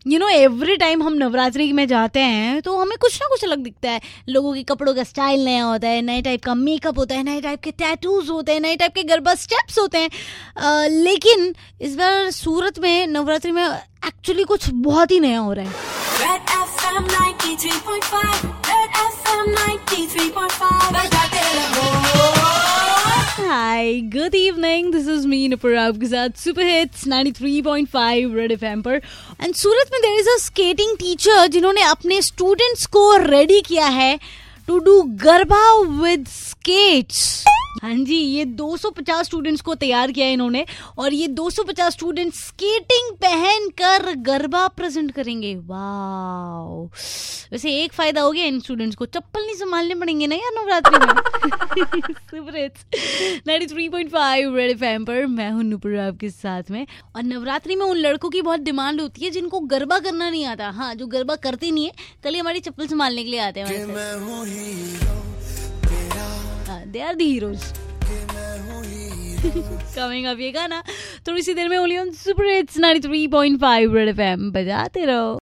Every time हम नवरात्रि में जाते हैं तो हमें कुछ ना कुछ अलग दिखता है। लोगों के कपड़ों का स्टाइल नया होता है, नए टाइप का मेकअप होता है, नए टाइप के टैटूज होते हैं, नए टाइप के गरबा स्टेप्स होते हैं। लेकिन इस बार सूरत में नवरात्रि में एक्चुअली कुछ बहुत ही नया हो रहा है। Red FM 93.5, Red FM 93.5, hi good evening, this is me Nupur आपके साथ सुपर हिट्स 93.5 रेड एफएम पर। एंड सूरत में there is a skating teacher जिन्होंने अपने स्टूडेंट्स को रेडी किया है to do garba with skates. हाँ जी, ये 250 स्टूडेंट्स को तैयार किया है इन्होंने, और ये 250 स्टूडेंट्स स्केटिंग पहनकर गरबा प्रेजेंट करेंगे। वाओ, वैसे एक फायदा हो गया इन स्टूडेंट्स को, चप्पल नहीं संभालने पड़ेंगे ना यार नवरात्रि में। सुपर हिट्स 93.5 रेड एफएम पर मैं हूं नुपुर आपके साथ में। और नवरात्रि में उन लड़कों की बहुत डिमांड होती है जिनको गरबा करना नहीं आता। हाँ, जो गरबा करते नहीं है, कल हमारी चप्पल संभालने के लिए आते हैं। They are the heroes. Coming up ये गाना थोड़ी सी देर में only on super hits 93.5 red FM, बजाते रहो।